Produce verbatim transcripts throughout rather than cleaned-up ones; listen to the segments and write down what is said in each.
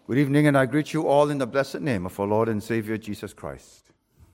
Good evening, and I greet you all in the blessed name of our Lord and Savior, Jesus Christ.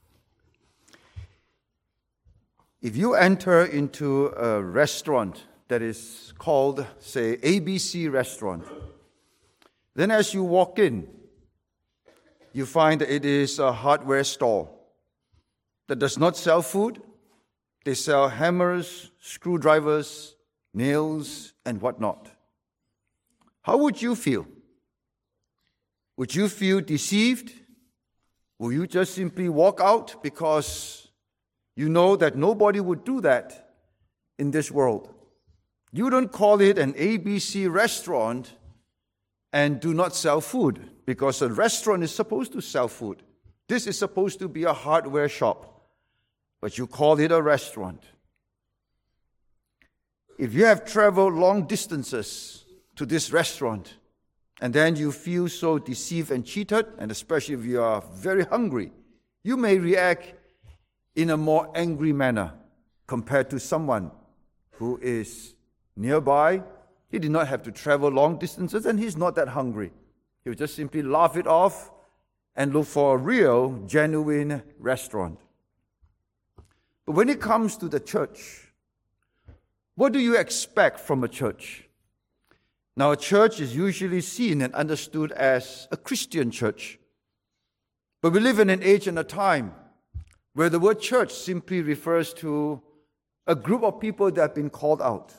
If you enter into a restaurant that is called, say, A B C restaurant, then as you walk in, you find that it is a hardware store that does not sell food. They sell hammers, screwdrivers, nails, and whatnot. How would you feel? Would you feel deceived? Will you just simply walk out because you know that nobody would do that in this world? You don't call it an A B C restaurant and do not sell food, because a restaurant is supposed to sell food. This is supposed to be a hardware shop, but you call it a restaurant. If you have traveled long distances to this restaurant, and then you feel so deceived and cheated, and especially if you are very hungry, you may react in a more angry manner compared to someone who is nearby. He did not have to travel long distances, and he's not that hungry. He'll just simply laugh it off and look for a real, genuine restaurant. But when it comes to the church, what do you expect from a church? Now, a church is usually seen and understood as a Christian church. But we live in an age and a time where the word church simply refers to a group of people that have been called out.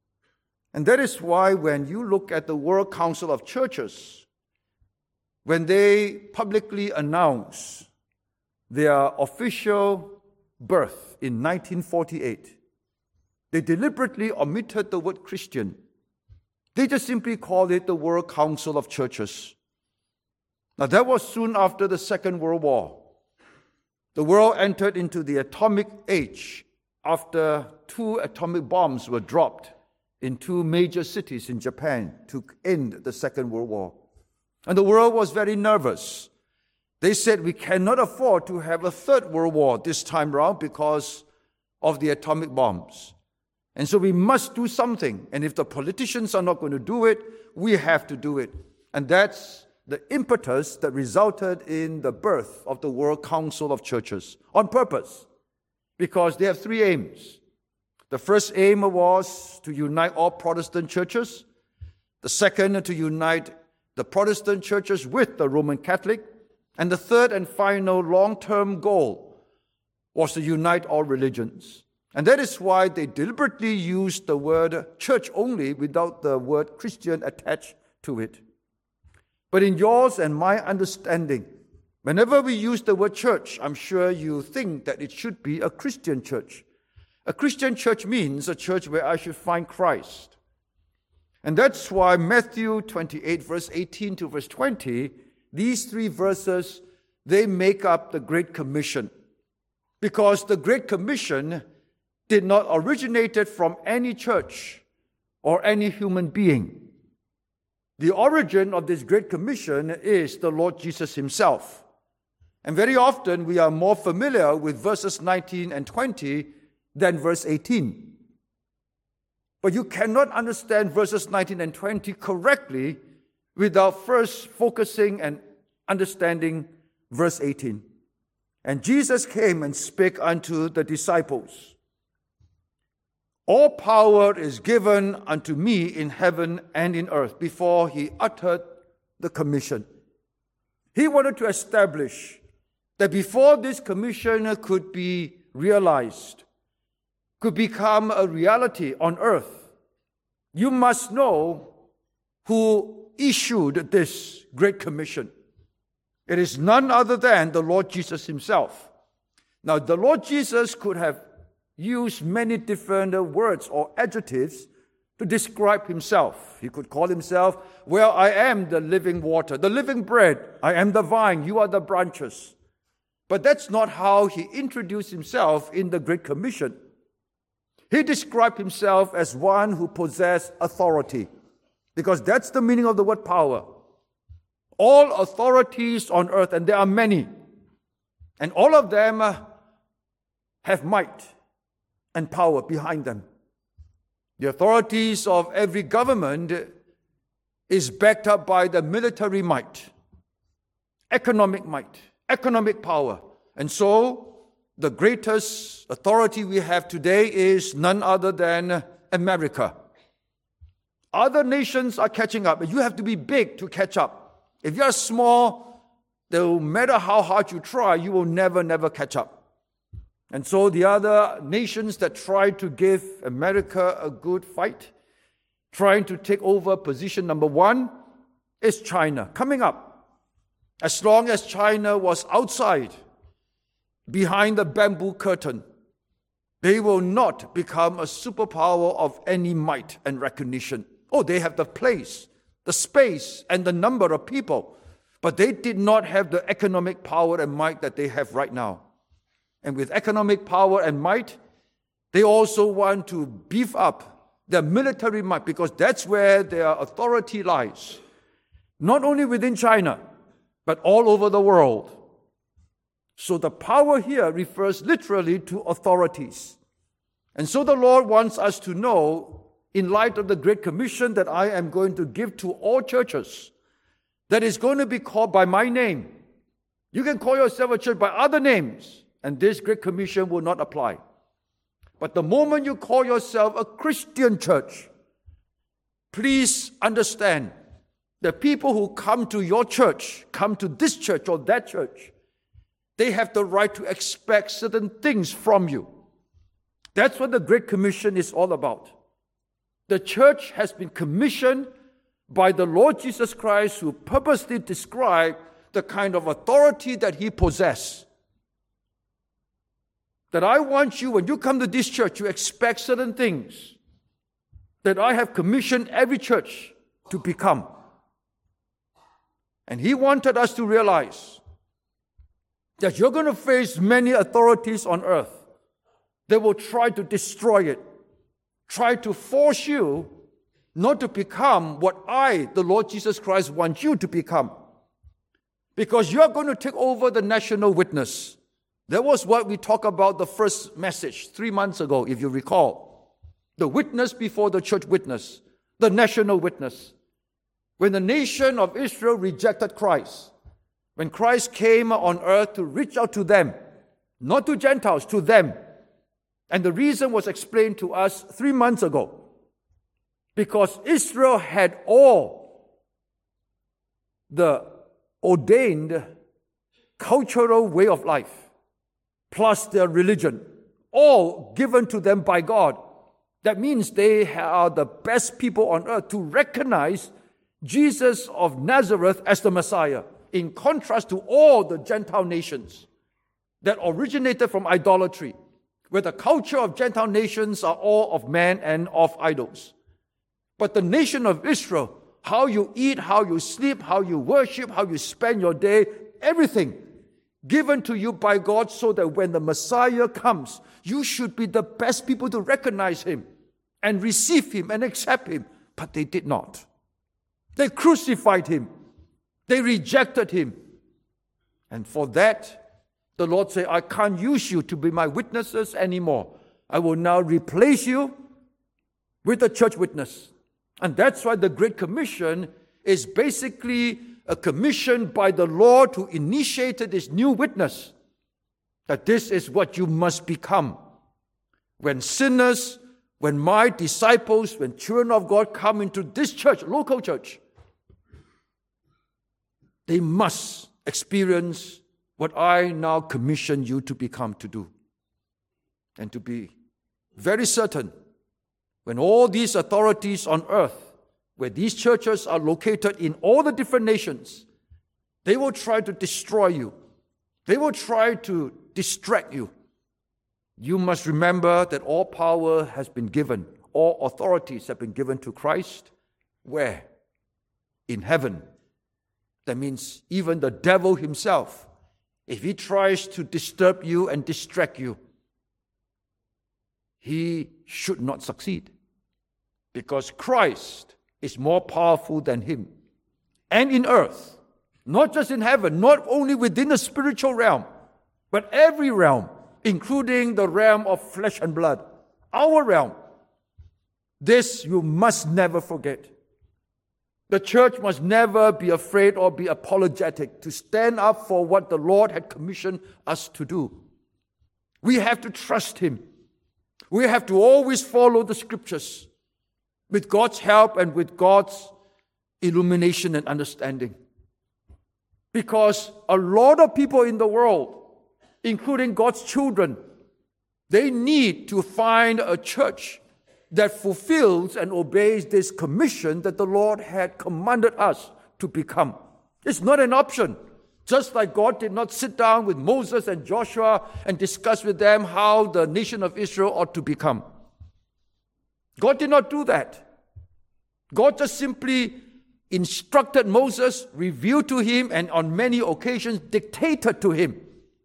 And that is why when you look at the World Council of Churches, when they publicly announce their official birth in nineteen forty-eight, they deliberately omitted the word Christian. They just simply called it the World Council of Churches. Now, that was soon after the Second World War. The world entered into the atomic age after two atomic bombs were dropped in two major cities in Japan to end the Second World War. And the world was very nervous. They said, we cannot afford to have a third World War this time around because of the atomic bombs. And so we must do something. And if the politicians are not going to do it, we have to do it. And that's the impetus that resulted in the birth of the World Council of Churches on purpose, because they have three aims. The first aim was to unite all Protestant churches. The second, to unite the Protestant churches with the Roman Catholic. And the third and final long-term goal was to unite all religions. And that is why they deliberately used the word church only without the word Christian attached to it. But in yours and my understanding, whenever we use the word church, I'm sure you think that it should be a Christian church. A Christian church means a church where I should find Christ. And that's why Matthew twenty-eight, verse eighteen to verse twenty, these three verses, they make up the Great Commission. Because the Great Commission did not originate from any church or any human being. The origin of this Great Commission is the Lord Jesus himself. And very often we are more familiar with verses nineteen and twenty than verse eighteen. But you cannot understand verses nineteen and twenty correctly without first focusing and understanding verse eighteen. And Jesus came and spake unto the disciples. All power is given unto me in heaven and in earth, before he uttered the commission. He wanted to establish that before this commission could be realized, could become a reality on earth, you must know who issued this great commission. It is none other than the Lord Jesus himself. Now, the Lord Jesus could have used many different words or adjectives to describe himself. He could call himself, well, I am the living water, the living bread. I am the vine, you are the branches. But that's not how he introduced himself in the Great Commission. He described himself as one who possessed authority, because that's the meaning of the word power. All authorities on earth, and there are many, and all of them have might and power behind them. The authorities of every government is backed up by the military might, economic might, economic power. And so, the greatest authority we have today is none other than America. Other nations are catching up. You have to be big to catch up. If you are small, no matter how hard you try, you will never, never catch up. And so the other nations that try to give America a good fight, trying to take over position number one, is China, coming up. As long as China was outside, behind the bamboo curtain, they will not become a superpower of any might and recognition. Oh, they have the place, the space, and the number of people, but they did not have the economic power and might that they have right now. And with economic power and might, they also want to beef up their military might, because that's where their authority lies. Not only within China, but all over the world. So the power here refers literally to authorities. And so the Lord wants us to know, in light of the Great Commission that I am going to give to all churches, that is going to be called by my name. You can call yourself a church by other names, and this Great Commission will not apply. But the moment you call yourself a Christian church, please understand, the people who come to your church, come to this church or that church, they have the right to expect certain things from you. That's what the Great Commission is all about. The church has been commissioned by the Lord Jesus Christ, who purposely described the kind of authority that he possessed. That I want you, when you come to this church, you expect certain things that I have commissioned every church to become. And he wanted us to realize that you're going to face many authorities on earth that will try to destroy it, try to force you not to become what I, the Lord Jesus Christ, want you to become. Because you're going to take over the national witness. That was what we talked about the first message three months ago, if you recall. The witness before the church witness, the national witness. When the nation of Israel rejected Christ, when Christ came on earth to reach out to them, not to Gentiles, to them. And the reason was explained to us three months ago. Because Israel had all the ordained cultural way of life, plus their religion, all given to them by God. That means they are the best people on earth to recognize Jesus of Nazareth as the Messiah, in contrast to all the Gentile nations that originated from idolatry, where the culture of Gentile nations are all of man and of idols. But the nation of Israel, how you eat, how you sleep, how you worship, how you spend your day, everything given to you by God, so that when the Messiah comes, you should be the best people to recognize him and receive him and accept him. But they did not. They crucified him. They rejected him. And for that, the Lord said, I can't use you to be my witnesses anymore. I will now replace you with a church witness. And that's why the Great Commission is basically a commission by the Lord who initiated this new witness, that this is what you must become. When sinners, when my disciples, when children of God come into this church, local church, they must experience what I now commission you to become, to do. And to be very certain, when all these authorities on earth, where these churches are located in all the different nations, they will try to destroy you. They will try to distract you. You must remember that all power has been given, all authorities have been given to Christ. Where? In heaven. That means even the devil himself, if he tries to disturb you and distract you, he should not succeed. Because Christ is more powerful than him. And in earth, not just in heaven, not only within the spiritual realm, but every realm, including the realm of flesh and blood, our realm. This you must never forget. The church must never be afraid or be apologetic to stand up for what the Lord had commissioned us to do. We have to trust Him. We have to always follow the Scriptures with God's help and with God's illumination and understanding. Because a lot of people in the world, including God's children, they need to find a church that fulfills and obeys this commission that the Lord had commanded us to become. It's not an option. Just like God did not sit down with Moses and Joshua and discuss with them how the nation of Israel ought to become. God did not do that. God just simply instructed Moses, revealed to him, and on many occasions dictated to him.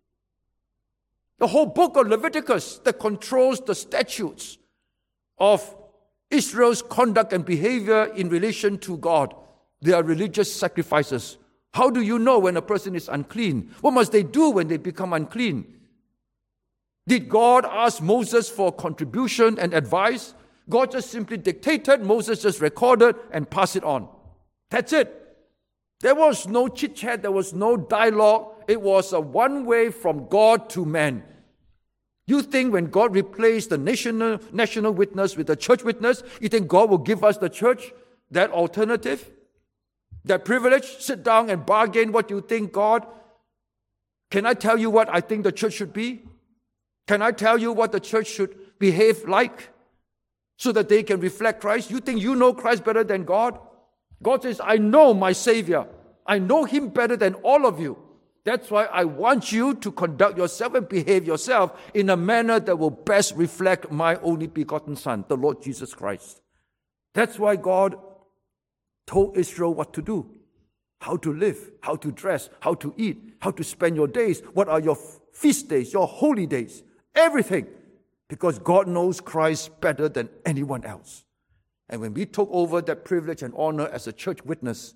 The whole book of Leviticus that controls the statutes of Israel's conduct and behavior in relation to God. They are religious sacrifices. How do you know when a person is unclean? What must they do when they become unclean? Did God ask Moses for contribution and advice? God just simply dictated, Moses just recorded and passed it on. That's it. There was no chit-chat, there was no dialogue. It was a one-way from God to man. You think when God replaced the national, national witness with the church witness, you think God will give us the church that alternative, that privilege? Sit down and bargain what you think, God. Can I tell you what I think the church should be? Can I tell you what the church should behave like so that they can reflect Christ? You think you know Christ better than God? God says, I know my Savior. I know Him better than all of you. That's why I want you to conduct yourself and behave yourself in a manner that will best reflect my only begotten Son, the Lord Jesus Christ. That's why God told Israel what to do, how to live, how to dress, how to eat, how to spend your days, what are your feast days, your holy days, everything. Because God knows Christ better than anyone else. And when we took over that privilege and honor as a church witness,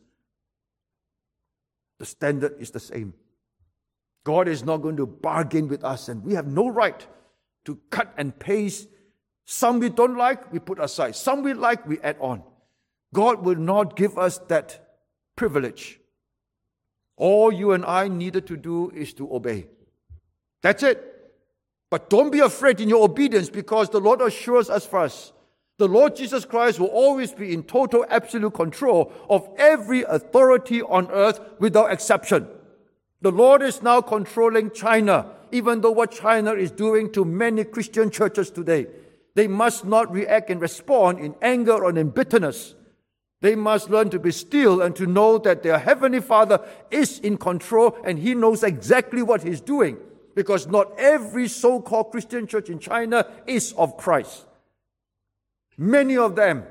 the standard is the same. God is not going to bargain with us, and we have no right to cut and paste. Some we don't like, we put aside. Some we like, we add on. God will not give us that privilege. All you and I needed to do is to obey. That's it. But don't be afraid in your obedience, because the Lord assures us first. The Lord Jesus Christ will always be in total, absolute control of every authority on earth without exception. The Lord is now controlling China, even though what China is doing to many Christian churches today. They must not react and respond in anger or in bitterness. They must learn to be still and to know that their Heavenly Father is in control and He knows exactly what He's doing. Because not every so-called Christian church in China is of Christ. Many of them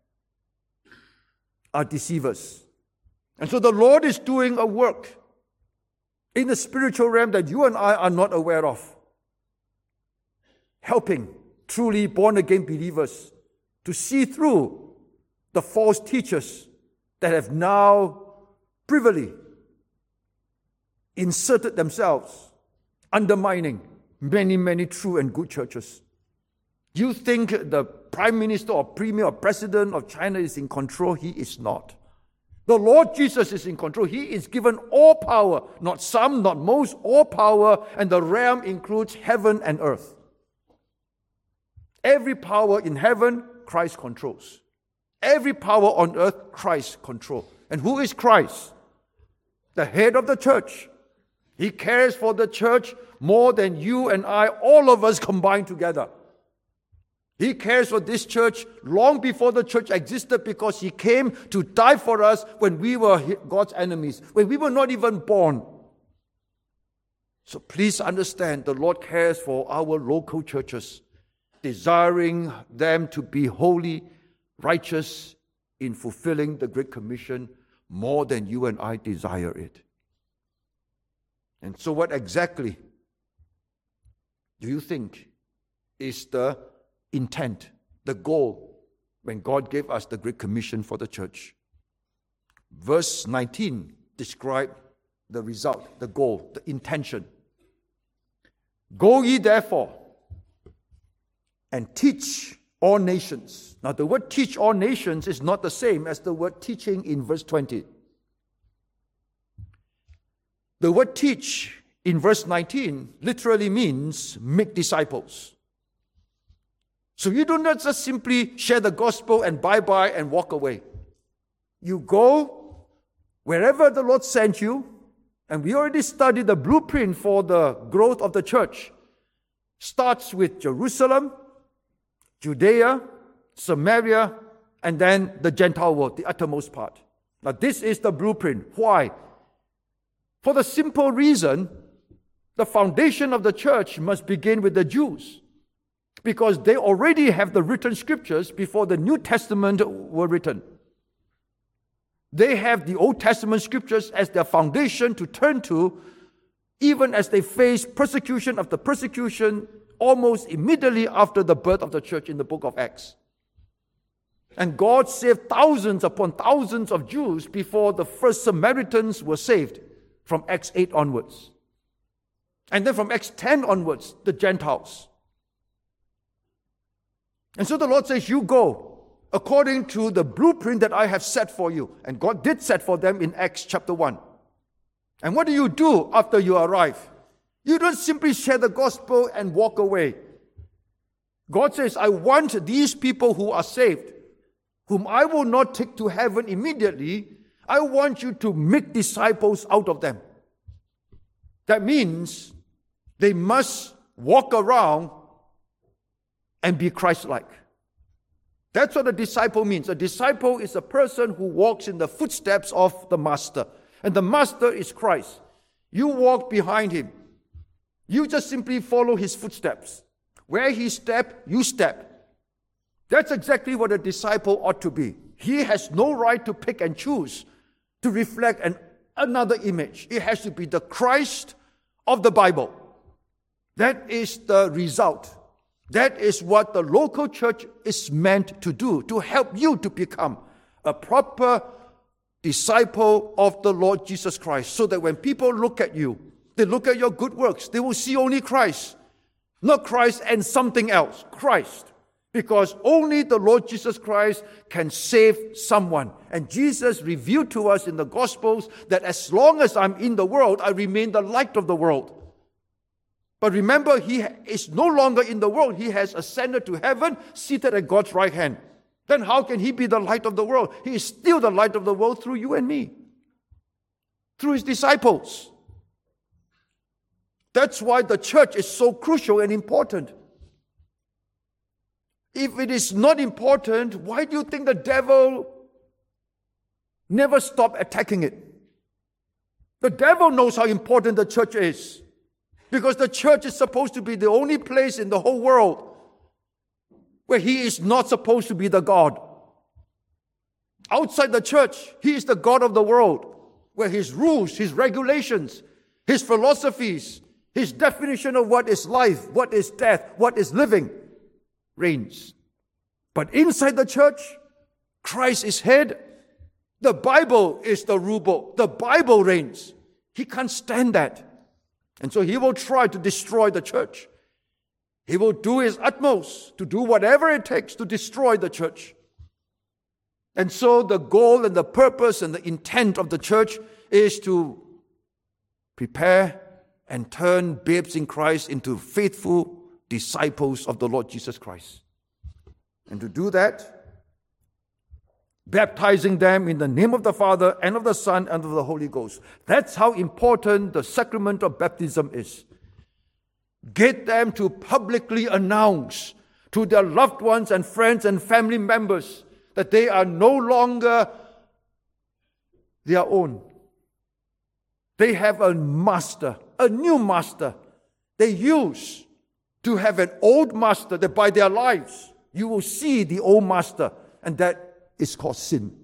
are deceivers. And so the Lord is doing a work in the spiritual realm that you and I are not aware of, helping truly born-again believers to see through the false teachers that have now privily inserted themselves, undermining many, many true and good churches. You think the Prime Minister or Premier or President of China is in control? He is not. The Lord Jesus is in control. He is given all power, not some, not most, all power, and the realm includes heaven and earth. Every power in heaven, Christ controls. Every power on earth, Christ controls. And who is Christ? The head of the church. He cares for the church more than you and I, all of us combined together. He cares for this church long before the church existed, because He came to die for us when we were God's enemies, when we were not even born. So please understand, the Lord cares for our local churches, desiring them to be holy, righteous in fulfilling the Great Commission more than you and I desire it. And so what exactly do you think is the intent, the goal, when God gave us the Great Commission for the church? Verse nineteen describes the result, the goal, the intention. Go ye therefore and teach all nations. Now, the word teach all nations is not the same as the word teaching in verse twenty. The word teach in verse nineteen literally means make disciples. So you do not just simply share the gospel and bye-bye and walk away. You go wherever the Lord sent you, and we already studied the blueprint for the growth of the church. Starts with Jerusalem, Judea, Samaria, and then the Gentile world, the uttermost part. Now this is the blueprint. Why? For the simple reason, the foundation of the church must begin with the Jews, because they already have the written scriptures before the New Testament were written. They have the Old Testament scriptures as their foundation to turn to, even as they face persecution after persecution almost immediately after the birth of the church in the book of Acts. And God saved thousands upon thousands of Jews before the first Samaritans were saved from Acts eight onwards. And then from Acts ten onwards, the Gentiles. And so the Lord says, you go according to the blueprint that I have set for you. And God did set for them in Acts chapter one. And what do you do after you arrive? You don't simply share the gospel and walk away. God says, I want these people who are saved, whom I will not take to heaven immediately, I want you to make disciples out of them. That means they must walk around and be Christ-like. That's what a disciple means. A disciple is a person who walks in the footsteps of the master. And the master is Christ. You walk behind him. You just simply follow his footsteps. Where he stepped, you step. That's exactly what a disciple ought to be. He has no right to pick and choose to reflect an, another image. It has to be the Christ of the Bible. That is the result. That is what the local church is meant to do, to help you to become a proper disciple of the Lord Jesus Christ, so that when people look at you, they look at your good works, they will see only Christ. Not Christ and something else, Christ. Because only the Lord Jesus Christ can save someone. And Jesus revealed to us in the Gospels that as long as I'm in the world, I remain the light of the world. But remember, he is no longer in the world. He has ascended to heaven, seated at God's right hand. Then how can he be the light of the world? He is still the light of the world through you and me, through his disciples. That's why the church is so crucial and important. If it is not important, why do you think the devil never stops attacking it? The devil knows how important the church is, because the church is supposed to be the only place in the whole world where he is not supposed to be the God. Outside the church, he is the God of the world, where his rules, his regulations, his philosophies, his definition of what is life, what is death, what is living, reigns. But inside the church, Christ is head. The Bible is the rule book. The Bible reigns. He can't stand that. And so he will try to destroy the church. He will do his utmost to do whatever it takes to destroy the church. And so the goal and the purpose and the intent of the church is to prepare and turn babes in Christ into faithful disciples of the Lord Jesus Christ. And to do that, baptizing them in the name of the Father and of the Son and of the Holy Ghost. That's how important the sacrament of baptism is. Get them to publicly announce to their loved ones and friends and family members that they are no longer their own. They have a master, a new master. They used to have an old master that by their lives you will see the old master, and that is called sin.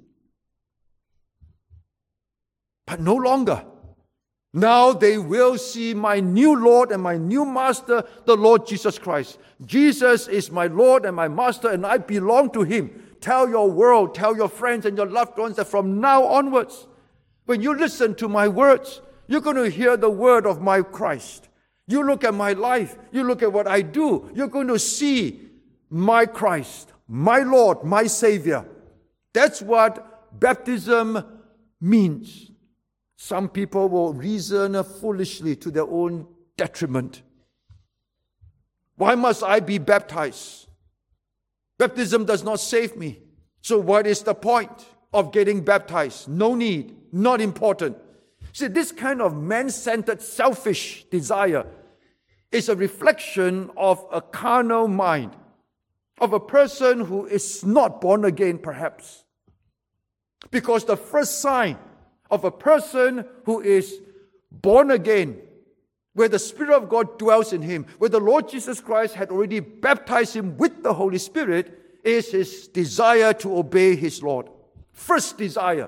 But no longer. Now they will see my new Lord and my new Master, the Lord Jesus Christ. Jesus is my Lord and my Master, and I belong to him. Tell your world, tell your friends and your loved ones that from now onwards, when you listen to my words, you're going to hear the word of my Christ. You look at my life, you look at what I do, you're going to see my Christ, my Lord, my Savior. That's what baptism means. Some people will reason foolishly to their own detriment. Why must I be baptized? Baptism does not save me. So what is the point of getting baptized? No need, not important. See, this kind of man-centered, selfish desire is a reflection of a carnal mind, of a person who is not born again, perhaps. Because the first sign of a person who is born again, where the Spirit of God dwells in him, where the Lord Jesus Christ had already baptized him with the Holy Spirit, is his desire to obey his Lord. First desire.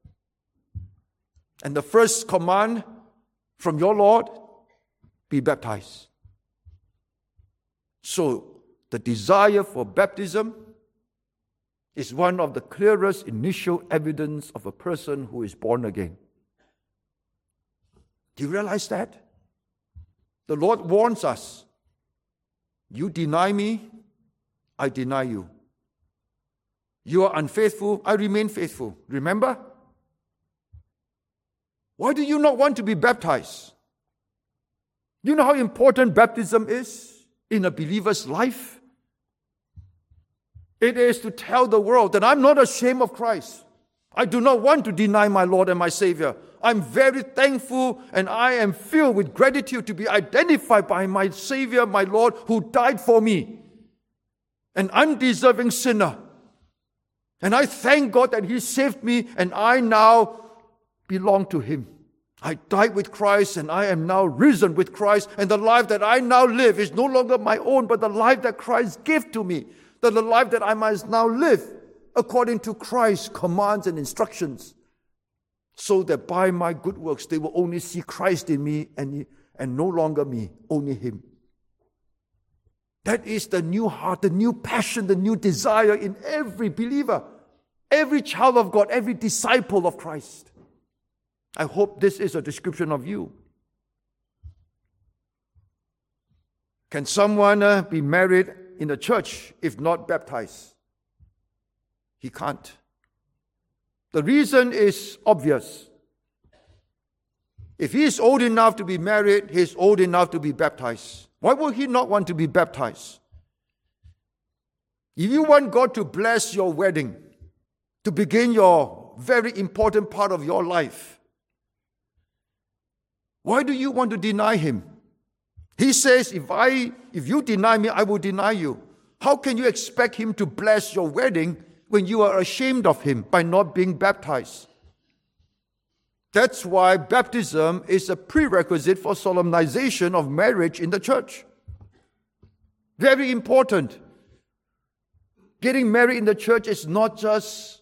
And the first command from your Lord, be baptized. So, the desire for baptism is one of the clearest initial evidence of a person who is born again. Do you realize that? The Lord warns us, you deny me, I deny you. You are unfaithful, I remain faithful. Remember? Why do you not want to be baptized? Do you know how important baptism is in a believer's life? It is to tell the world that I'm not ashamed of Christ. I do not want to deny my Lord and my Savior. I'm very thankful and I am filled with gratitude to be identified by my Savior, my Lord, who died for me, an undeserving sinner. And I thank God that He saved me and I now belong to Him. I died with Christ and I am now risen with Christ, and the life that I now live is no longer my own, but the life that Christ gave to me, that the life that I must now live according to Christ's commands and instructions, so that by my good works they will only see Christ in me and, and no longer me, only Him. That is the new heart, the new passion, the new desire in every believer, every child of God, every disciple of Christ. I hope this is a description of you. Can someone uh, be married in the church if not baptized? He can't. The reason is obvious. If he is old enough to be married, he is old enough to be baptized. Why would he not want to be baptized? If you want God to bless your wedding, to begin your very important part of your life, why do you want to deny Him? He says, if I, if you deny me, I will deny you. How can you expect Him to bless your wedding when you are ashamed of Him by not being baptized? That's why baptism is a prerequisite for solemnization of marriage in the church. Very important. Getting married in the church is not just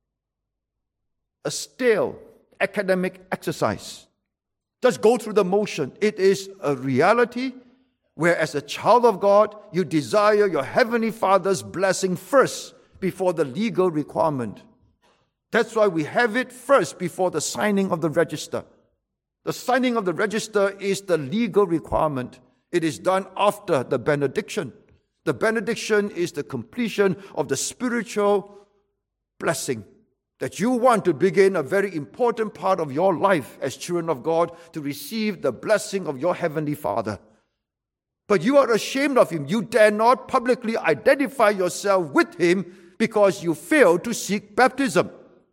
a stale academic exercise. Just go through the motion. It is a reality where, as a child of God, you desire your Heavenly Father's blessing first before the legal requirement. That's why we have it first before the signing of the register. The signing of the register is the legal requirement. It is done after the benediction. The benediction is the completion of the spiritual blessing that you want to begin a very important part of your life as children of God, to receive the blessing of your Heavenly Father. But you are ashamed of Him. You dare not publicly identify yourself with Him because you fail to seek baptism.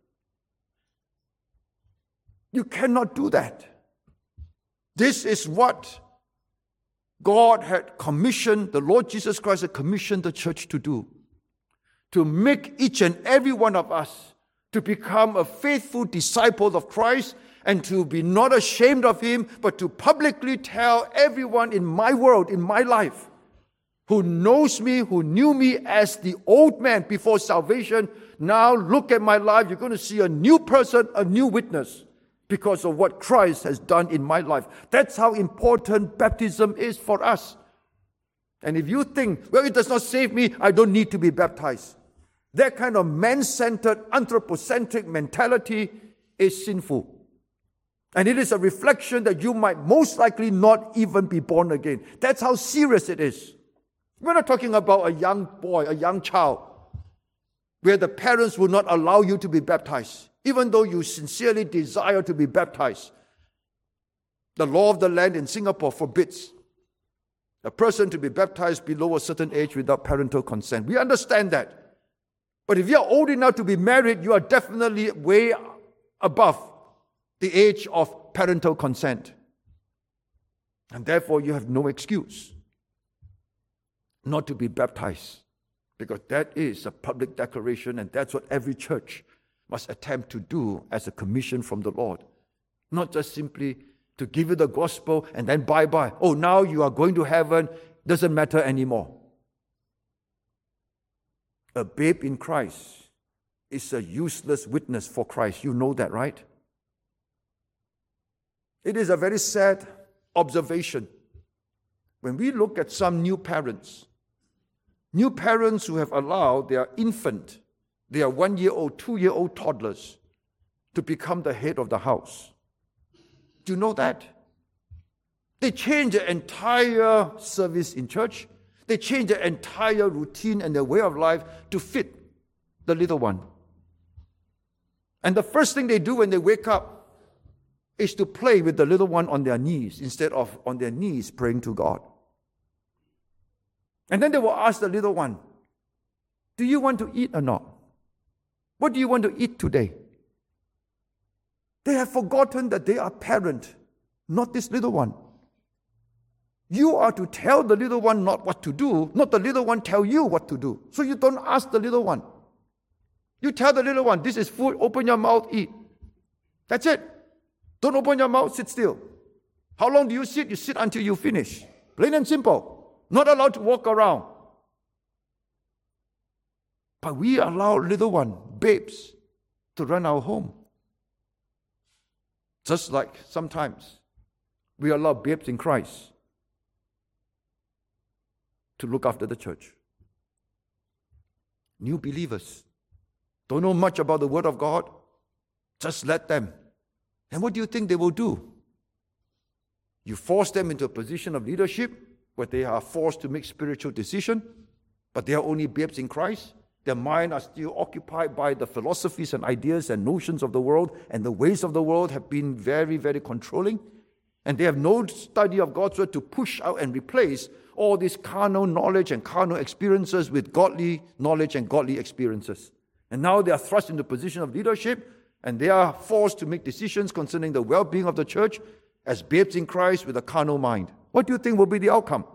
You cannot do that. This is what God had commissioned, the Lord Jesus Christ had commissioned the church to do. To make each and every one of us to become a faithful disciple of Christ, and to be not ashamed of Him, but to publicly tell everyone in my world, in my life, who knows me, who knew me as the old man before salvation, now look at my life, you're going to see a new person, a new witness, because of what Christ has done in my life. That's how important baptism is for us. And if you think, well, it does not save me, I don't need to be baptized, that kind of man-centered, anthropocentric mentality is sinful. And it is a reflection that you might most likely not even be born again. That's how serious it is. We're not talking about a young boy, a young child, where the parents will not allow you to be baptized, even though you sincerely desire to be baptized. The law of the land in Singapore forbids a person to be baptized below a certain age without parental consent. We understand that. But if you are old enough to be married, you are definitely way above the age of parental consent. And therefore, you have no excuse not to be baptized, because that is a public declaration, and that's what every church must attempt to do as a commission from the Lord. Not just simply to give you the gospel and then bye-bye. Oh, now you are going to heaven. Doesn't matter anymore. A babe in Christ is a useless witness for Christ. You know that, right? It is a very sad observation when we look at some new parents, new parents who have allowed their infant, their one-year-old, two-year-old toddlers to become the head of the house. Do you know that? They change the entire service in church. They change the entire routine and their way of life to fit the little one. And the first thing they do when they wake up is to play with the little one on their knees instead of on their knees praying to God. And then they will ask the little one, do you want to eat or not? What do you want to eat today? They have forgotten that they are parent, not this little one. You are to tell the little one not what to do, not the little one tell you what to do. So you don't ask the little one. You tell the little one, this is food, open your mouth, eat. That's it. Don't open your mouth, sit still. How long do you sit? You sit until you finish. Plain and simple. Not allowed to walk around. But we allow little one, babes, to run our home. Just like sometimes we allow babes in Christ to look after the church. New believers don't know much about the Word of God. Just let them. And what do you think they will do? You force them into a position of leadership where they are forced to make spiritual decisions, but they are only babes in Christ. Their mind are still occupied by the philosophies and ideas and notions of the world, and the ways of the world have been very, very controlling. And they have no study of God's Word to push out and replace all this carnal knowledge and carnal experiences with godly knowledge and godly experiences. And now they are thrust into a position of leadership, and they are forced to make decisions concerning the well-being of the church as babes in Christ with a carnal mind. What do you think will be the outcome?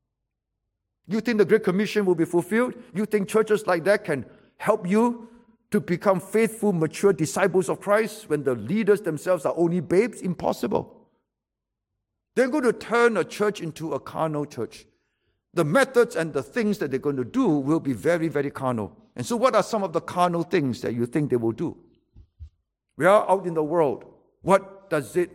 You think the Great Commission will be fulfilled? You think churches like that can help you to become faithful, mature disciples of Christ when the leaders themselves are only babes? Impossible. They're going to turn a church into a carnal church. The methods and the things that they're going to do will be very, very carnal. And so what are some of the carnal things that you think they will do? We are out in the world. What does it,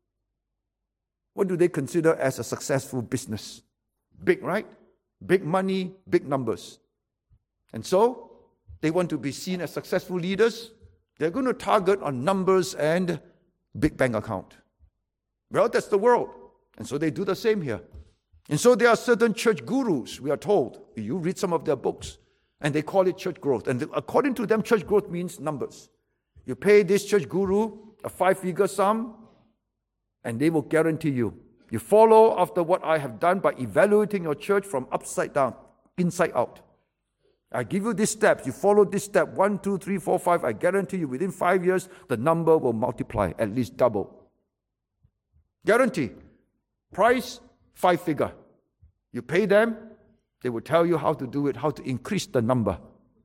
what do they consider as a successful business? Big, right? Big money, big numbers. And so, they want to be seen as successful leaders. They're going to target on numbers and big bank account. Well, that's the world. And so they do the same here. And so there are certain church gurus, we are told. You read some of their books, and they call it church growth. And according to them, church growth means numbers. You pay this church guru a five-figure sum, and they will guarantee you. You follow after what I have done by evaluating your church from upside down, inside out. I give you these steps. You follow this step, one, two, three, four, five. I guarantee you within five years, the number will multiply, at least double. Guarantee. Price, five figure. You pay them, they will tell you how to do it, how to increase the number.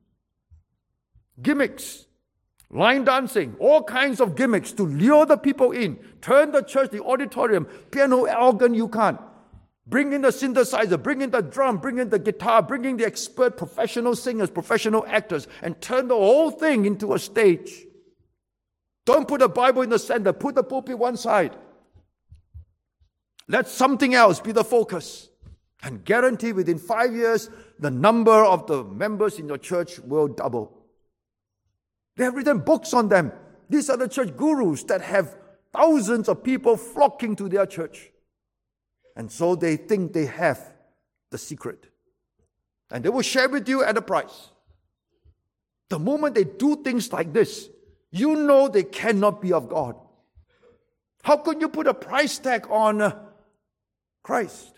Gimmicks. Line dancing, all kinds of gimmicks to lure the people in. Turn the church, the auditorium, piano, organ, you can't. Bring in the synthesizer, bring in the drum, bring in the guitar, bring in the expert professional singers, professional actors, and turn the whole thing into a stage. Don't put the Bible in the center, put the pulpit one side. Let something else be the focus. And guarantee within five years, the number of the members in your church will double. They have written books on them. These are the church gurus that have thousands of people flocking to their church. And so they think they have the secret. And they will share with you at a price. The moment they do things like this, you know they cannot be of God. How could you put a price tag on uh, Christ?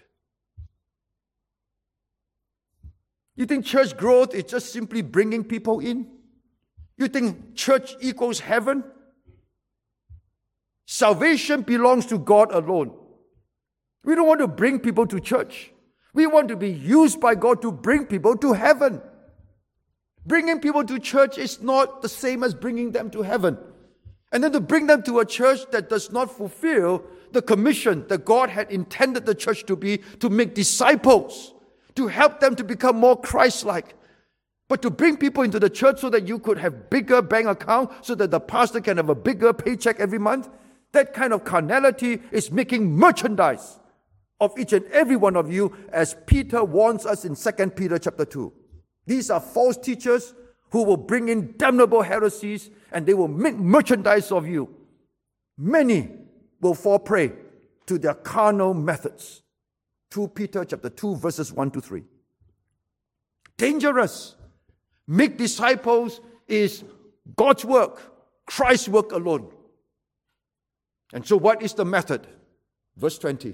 You think church growth is just simply bringing people in? You think church equals heaven? Salvation belongs to God alone. We don't want to bring people to church. We want to be used by God to bring people to heaven. Bringing people to church is not the same as bringing them to heaven. And then to bring them to a church that does not fulfill the commission that God had intended the church to be, to make disciples, to help them to become more Christ-like. But to bring people into the church so that you could have bigger bank account, so that the pastor can have a bigger paycheck every month, that kind of carnality is making merchandise of each and every one of you, as Peter warns us in Second Peter chapter two. These are false teachers who will bring in damnable heresies, and they will make merchandise of you. Many will fall prey to their carnal methods. Second Peter chapter two, verses one to three. Dangerous. Make disciples is God's work, Christ's work alone. And so what is the method? Verse twenty.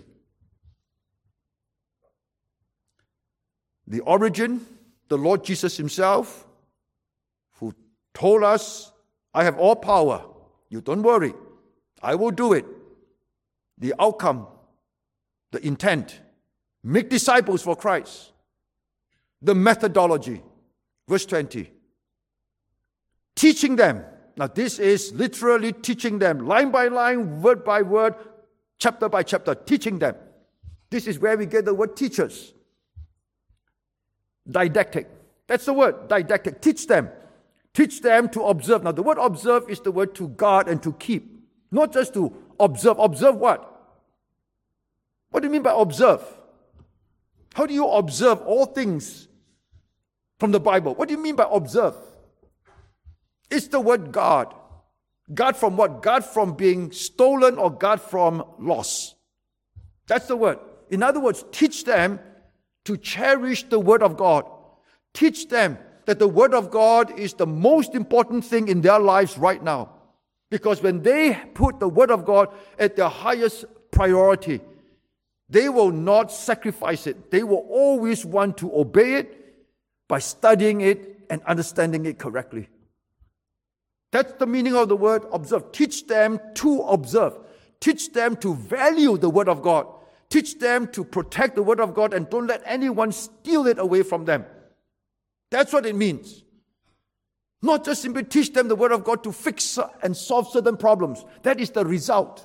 The origin, the Lord Jesus himself, who told us, I have all power. You don't worry. I will do it. The outcome, the intent, make disciples for Christ. The methodology, verse twenty. Teaching them. Now this is literally teaching them, line by line, word by word, chapter by chapter, teaching them. This is where we get the word teachers. Didactic. That's the word, didactic. Teach them. Teach them to observe. Now the word observe is the word to guard and to keep. Not just to observe. Observe what? What do you mean by observe? How do you observe all things from the Bible? What do you mean by observe? It's the word guard. Guard from what? Guard from being stolen or guard from loss. That's the word. In other words, teach them to cherish the Word of God. Teach them that the Word of God is the most important thing in their lives right now. Because when they put the Word of God at their highest priority, they will not sacrifice it. They will always want to obey it by studying it and understanding it correctly. That's the meaning of the word observe. Teach them to observe. Teach them to value the Word of God. Teach them to protect the Word of God and don't let anyone steal it away from them. That's what it means. Not just simply teach them the Word of God to fix and solve certain problems. That is the result.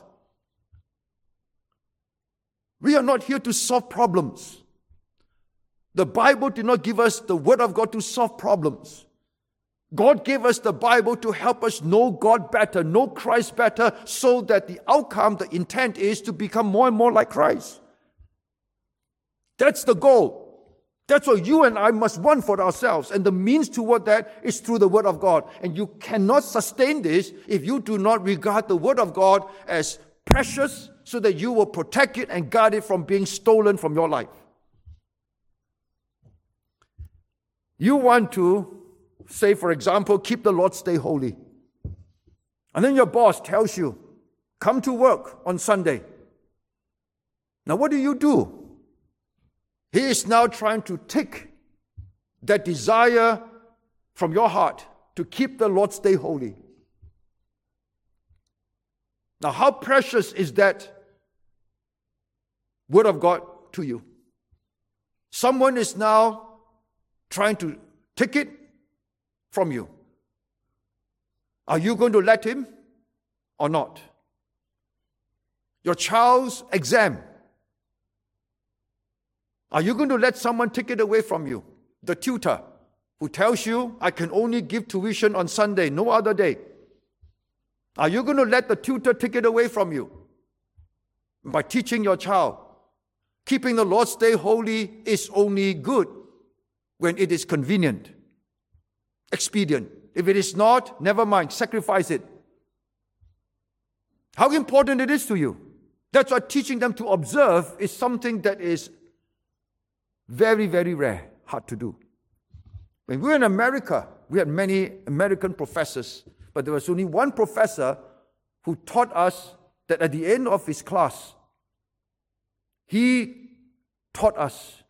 We are not here to solve problems. The Bible did not give us the Word of God to solve problems. God gave us the Bible to help us know God better, know Christ better, so that the outcome, the intent is to become more and more like Christ. That's the goal. That's what you and I must want for ourselves. And the means toward that is through the Word of God. And you cannot sustain this if you do not regard the Word of God as precious, so that you will protect it and guard it from being stolen from your life. You want to, say, for example, keep the Lord's Day holy. And then your boss tells you, come to work on Sunday. Now what do you do? He is now trying to take that desire from your heart to keep the Lord's Day holy. Now how precious is that Word of God to you? Someone is now trying to take it from you. Are you going to let him or not? Your child's exam. Are you going to let someone take it away from you? The tutor who tells you, I can only give tuition on Sunday, no other day. Are you going to let the tutor take it away from you? By teaching your child, keeping the Lord's Day holy is only good when it is convenient, expedient. If it is not, never mind, sacrifice it. How important it is to you. That's why teaching them to observe is something that is very, very rare, hard to do. When we were in America, we had many American professors, but there was only one professor who taught us that at the end of his class, he taught us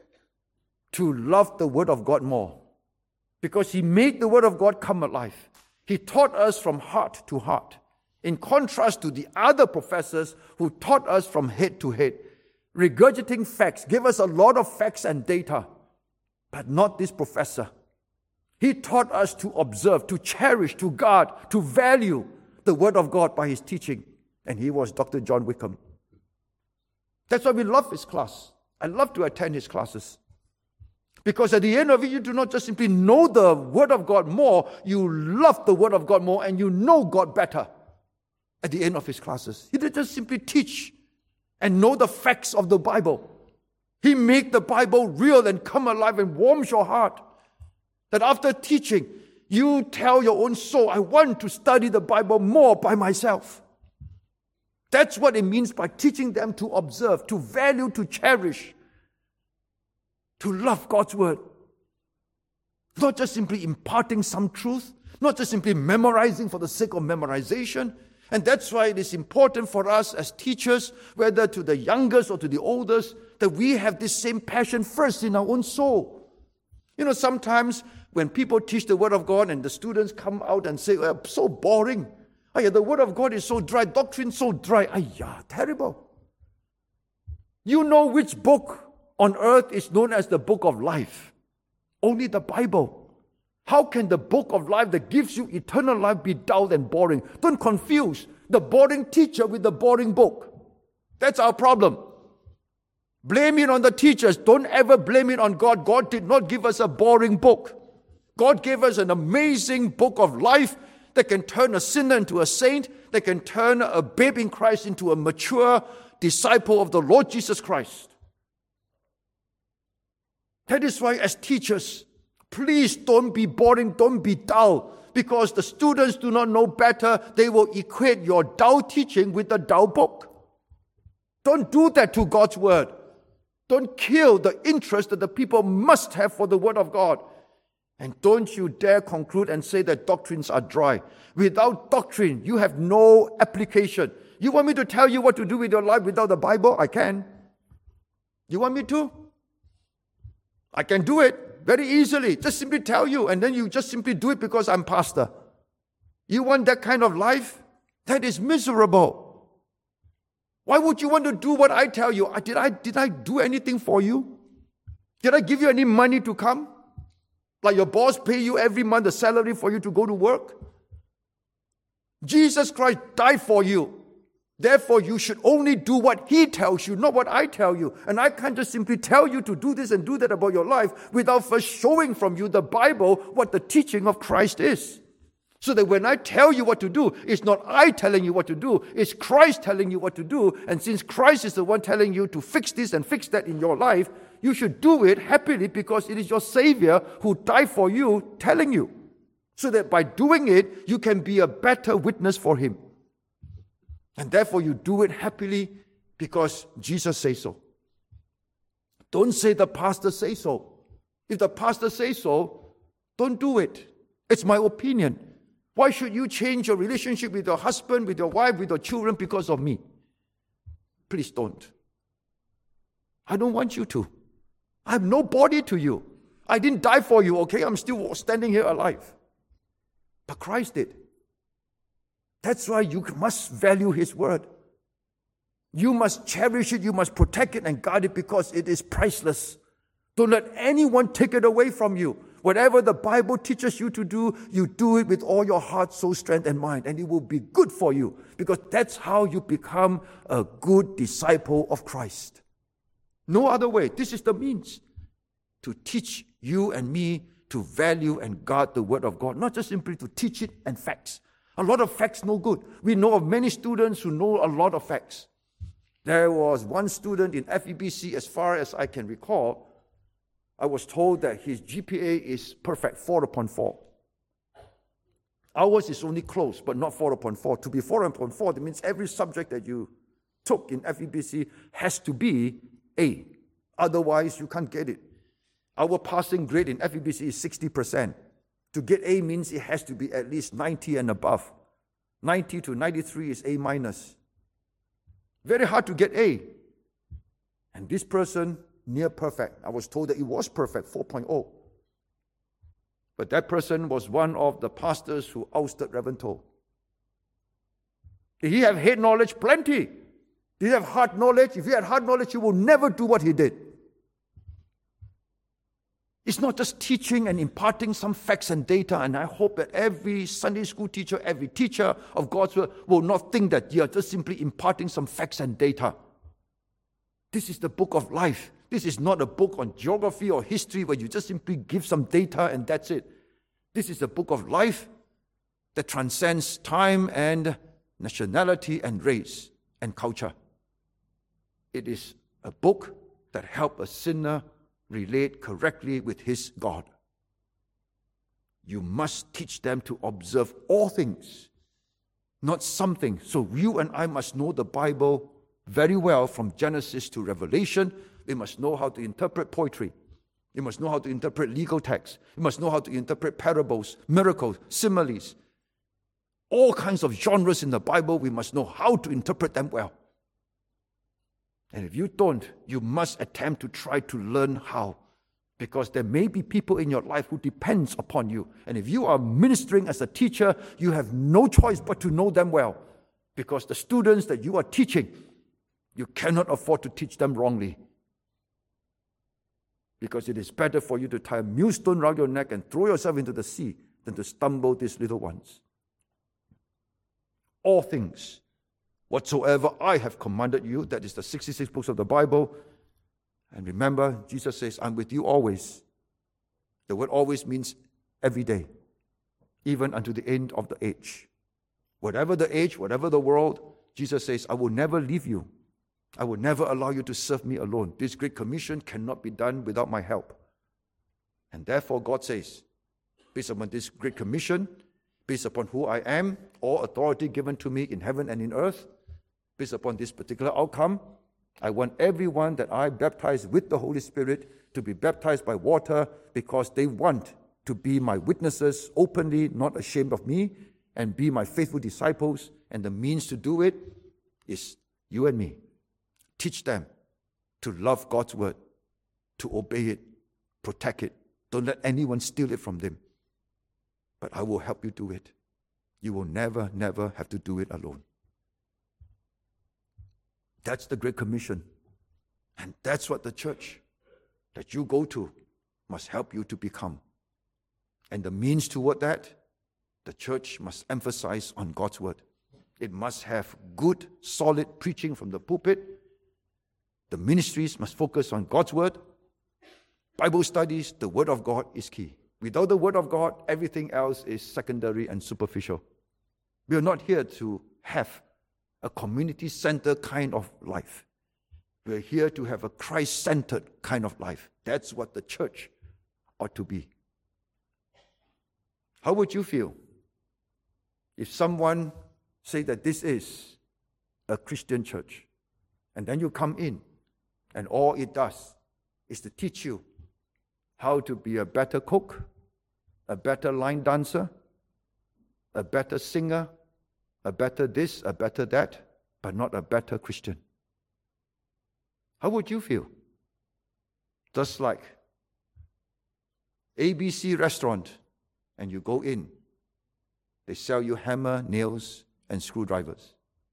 to love the Word of God more, because he made the Word of God come alive. He taught us from heart to heart, in contrast to the other professors who taught us from head to head, regurgitating facts, gave us a lot of facts and data, but not this professor. He taught us to observe, to cherish, to guard, to value the Word of God by his teaching. And he was Doctor John Wickham. That's why we love his class. I love to attend his classes. Because at the end of it, you do not just simply know the Word of God more, you love the Word of God more, and you know God better at the end of his classes. He didn't just simply teach and know the facts of the Bible. He made the Bible real and come alive and warms your heart. That after teaching, you tell your own soul, I want to study the Bible more by myself. That's what it means by teaching them to observe, to value, to cherish, to love God's Word. Not just simply imparting some truth, not just simply memorizing for the sake of memorization. And that's why it is important for us as teachers, whether to the youngest or to the oldest, that we have this same passion first in our own soul. You know, sometimes when people teach the Word of God and the students come out and say, oh, so boring. Oh, yeah, the Word of God is so dry, doctrine so dry. Oh, yeah, terrible. You know which book on earth is known as the book of life? Only the Bible. How can the book of life that gives you eternal life be dull and boring? Don't confuse the boring teacher with the boring book. That's our problem. Blame it on the teachers. Don't ever blame it on God. God did not give us a boring book. God gave us an amazing book of life that can turn a sinner into a saint, that can turn a babe in Christ into a mature disciple of the Lord Jesus Christ. That is why as teachers, please don't be boring, don't be dull, because the students do not know better. They will equate your dull teaching with a dull book. Don't do that to God's Word. Don't kill the interest that the people must have for the Word of God. And don't you dare conclude and say that doctrines are dry. Without doctrine, you have no application. You want me to tell you what to do with your life without the Bible? I can. You want me to? I can do it very easily. Just simply tell you, and then you just simply do it because I'm pastor. You want that kind of life? That is miserable. Why would you want to do what I tell you? Did I, did I do anything for you? Did I give you any money to come? Like your boss pay you every month a salary for you to go to work? Jesus Christ died for you. Therefore, you should only do what He tells you, not what I tell you. And I can't just simply tell you to do this and do that about your life without first showing from you the Bible what the teaching of Christ is. So that when I tell you what to do, it's not I telling you what to do, it's Christ telling you what to do. And since Christ is the one telling you to fix this and fix that in your life, you should do it happily because it is your Savior who died for you telling you. So that by doing it, you can be a better witness for Him. And therefore you do it happily because Jesus says so. Don't say the pastor says so. If the pastor says so, don't do it. It's my opinion. Why should you change your relationship with your husband, with your wife, with your children because of me? Please don't. I don't want you to. I have no body to you. I didn't die for you, okay? I'm still standing here alive. But Christ did. That's why you must value His word. You must cherish it, you must protect it and guard it because it is priceless. Don't let anyone take it away from you. Whatever the Bible teaches you to do, you do it with all your heart, soul, strength, and mind, and it will be good for you because that's how you become a good disciple of Christ. No other way. This is the means to teach you and me to value and guard the Word of God, not just simply to teach it and facts. A lot of facts no good. We know of many students who know a lot of facts. There was one student in F E B C, as far as I can recall, I was told that his G P A is perfect, four upon four. Ours is only close, but not four upon four. To be four upon four, that means every subject that you took in F E B C has to be A. Otherwise, you can't get it. Our passing grade in F E B C is sixty percent. To get A means it has to be at least ninety and above. ninety to ninety-three is A minus. Very hard to get A. And this person, near perfect. I was told that it was perfect, four point oh. But that person was one of the pastors who ousted Reverend Toh. Did he have head knowledge? Plenty. Did he have heart knowledge? If he had heart knowledge, he would never do what he did. It's not just teaching and imparting some facts and data, and I hope that every Sunday school teacher, every teacher of God's word will not think that you are just simply imparting some facts and data. This is the book of life. This is not a book on geography or history where you just simply give some data and that's it. This is a book of life that transcends time and nationality and race and culture. It is a book that helps a sinner relate correctly with his God. You must teach them to observe all things, not something. So you and I must know the Bible very well from Genesis to Revelation. We must know how to interpret poetry. We must know how to interpret legal texts. We must know how to interpret parables, miracles, similes. All kinds of genres in the Bible, we must know how to interpret them well. And if you don't, you must attempt to try to learn how. Because there may be people in your life who depends upon you. And if you are ministering as a teacher, you have no choice but to know them well. Because the students that you are teaching, you cannot afford to teach them wrongly. Because it is better for you to tie a millstone around your neck and throw yourself into the sea than to stumble these little ones. All things, whatsoever I have commanded you, that is the sixty-six books of the Bible. And remember, Jesus says, I'm with you always. The word always means every day, even unto the end of the age. Whatever the age, whatever the world, Jesus says, I will never leave you. I will never allow you to serve me alone. This great commission cannot be done without my help. And therefore, God says, based upon this great commission, based upon who I am, all authority given to me in heaven and in earth, based upon this particular outcome, I want everyone that I baptize with the Holy Spirit to be baptized by water because they want to be my witnesses openly, not ashamed of me, and be my faithful disciples. And the means to do it is you and me. Teach them to love God's word, to obey it, protect it. Don't let anyone steal it from them. But I will help you do it. You will never, never have to do it alone. That's the Great Commission. And that's what the church that you go to must help you to become. And the means toward that, the church must emphasize on God's word. It must have good, solid preaching from the pulpit. The ministries must focus on God's word. Bible studies, the word of God is key. Without the word of God, everything else is secondary and superficial. We are not here to have a community-centered kind of life. We are here to have a Christ-centered kind of life. That's what the church ought to be. How would you feel if someone say that this is a Christian church, and then you come in, and all it does is to teach you how to be a better cook, a better line dancer, a better singer, a better this, a better that, but not a better Christian? How would you feel? Just like A B C restaurant, and you go in, they sell you hammer, nails, and screwdrivers.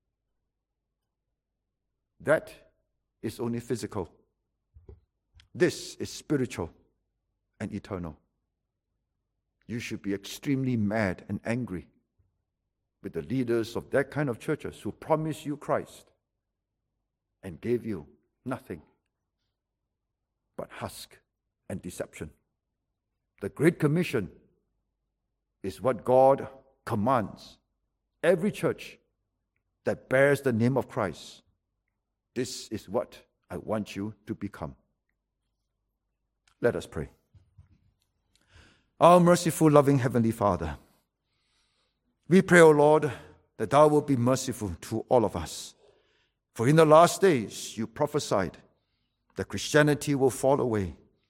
That is only physical. This is spiritual and eternal. You should be extremely mad and angry with the leaders of that kind of churches who promise you Christ and gave you nothing but husk and deception. The Great Commission is what God commands every church that bears the name of Christ. This is what I want you to become. Let us pray. Our merciful, loving Heavenly Father, we pray, O Lord, that Thou wilt be merciful to all of us. For in the last days you prophesied that Christianity will fall away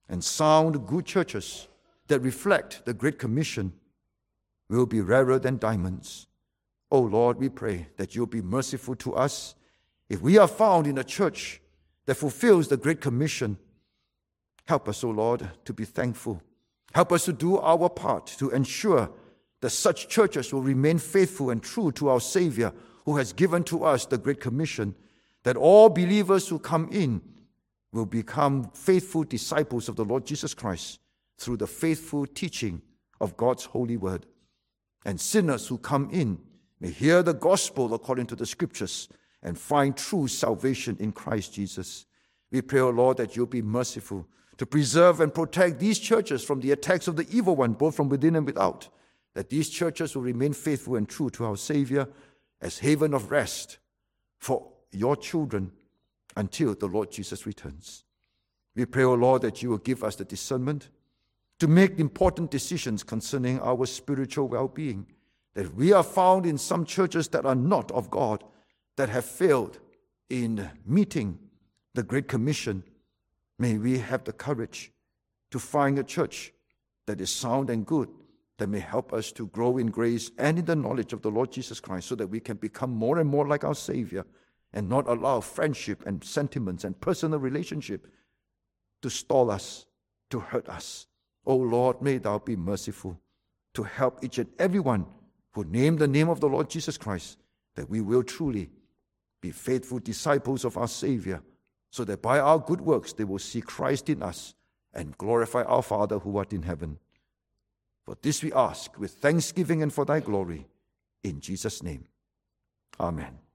and sound, good churches that reflect the Great Commission will be rarer than diamonds. Oh Lord, we pray that you'll be merciful to us. If we are found in a church that fulfills the Great Commission, help us, O Lord, to be thankful. Help us to do our part to ensure that such churches will remain faithful and true to our Savior, who has given to us the Great Commission, that all believers who come in will become faithful disciples of the Lord Jesus Christ through the faithful teaching of God's holy word. And sinners who come in may hear the gospel according to the scriptures and find true salvation in Christ Jesus. We pray, O Lord, that you'll be merciful to preserve and protect these churches from the attacks of the evil one, both from within and without, that these churches will remain faithful and true to our Savior as haven of rest for your children until the Lord Jesus returns. We pray, O Lord, that you will give us the discernment to make important decisions concerning our spiritual well-being, that we are found in some churches that are not of God, that have failed in meeting the Great Commission. May we have the courage to find a church that is sound and good, that may help us to grow in grace and in the knowledge of the Lord Jesus Christ, so that we can become more and more like our Savior and not allow friendship and sentiments and personal relationship to stall us, to hurt us. O Lord, may thou be merciful to help each and everyone who name the name of the Lord Jesus Christ, that we will truly be faithful disciples of our Savior, so that by our good works they will see Christ in us and glorify our Father who art in heaven. For this we ask with thanksgiving and for thy glory, in Jesus' name. Amen.